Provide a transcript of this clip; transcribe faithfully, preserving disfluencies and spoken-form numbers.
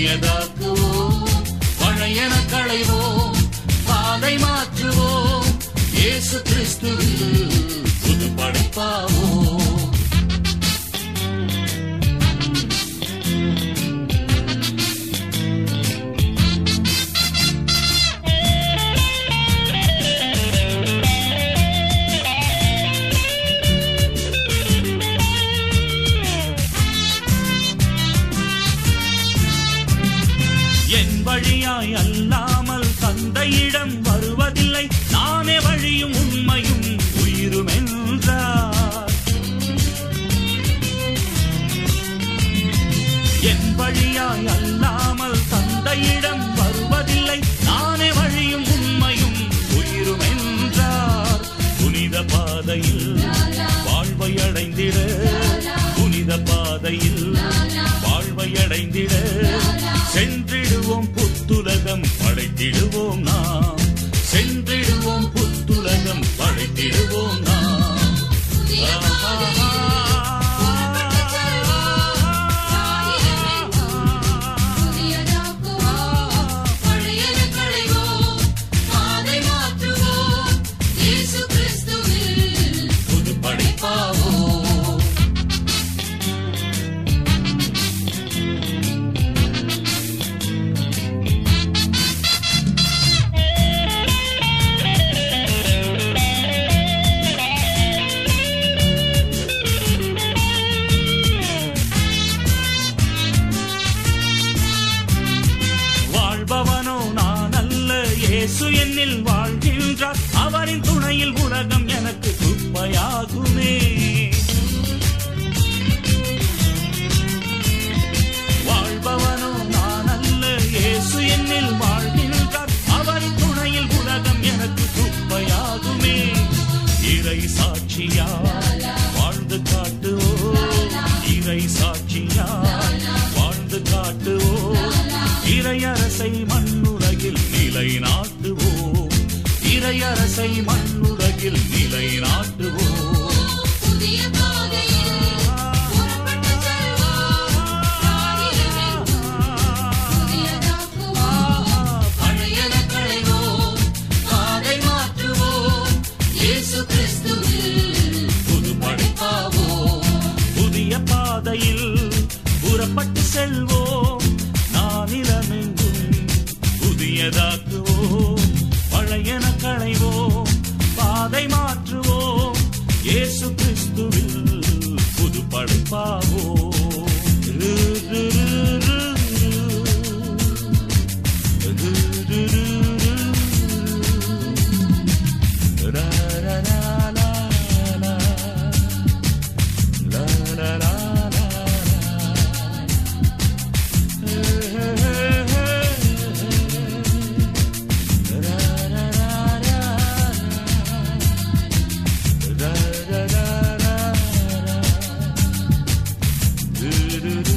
புதியதாக்குவோம், பழையன களைவோம், பாதை மாற்றுவோம், இயேசு கிறிஸ்துவில் புது படைப்பாவோம். என் வழியாய் அல்லாமல் தந்தையிடம் வருவதில்லை, நானே வழியும் உண்மையும் உயிரும் என்றார். என் வழியாய் அல்லாமல் தந்தையிடம் வருவதில்லை, நானே வழியும் உண்மையும் உயிரும் என்றார். புனித பாதையில் வாழ்வை அடைந்திட, புனித பாதையில் வாழ்வை அடைந்திட சென்றிடுவோம், புத்துலகம் படைத்திடுவோம் நாம், சென்றிடுவோம், புத்துலகம் படைத்திடுவோம் நாம். புது படைப்பாவோம். வாழ்பவனோ நான் அல்ல, இயேசு என்னில் வாழ்கின்றார், அவரின் துணையில் உலகம் எனக்கு குப்பையாகுமே. வாழ்பவனோ நான் அல்ல, இயேசு என்னில் வாழ்கின்றார், அவரின் துணையில் உலகம் எனக்கு குப்பையாகுமே. இறை சாட்சியா வாழ்ந்து காட்டுவோம், இறை சாட்சியா வாழ்ந்து காட்டுவோம், இறையரசை மண்ணுலகில் நிலை நாட்டுவோம், இறையரசை மண்ணுலகில் நிலை நாட்டுவோம். பழையன களைவோம், பாதை மாற்றுவோம், இயேசு கிறிஸ்துவில் புது படைப்பாவோம். புதிய பாதையில் புறப்பட்டு செல்வோம், நானிலமெங்கும் புதியதாக்குவோம், பழையன களைவோம், பாதை மாற்றுவோம், இயேசு கிறிஸ்துவில் புது படைப்பாவோம். Do do do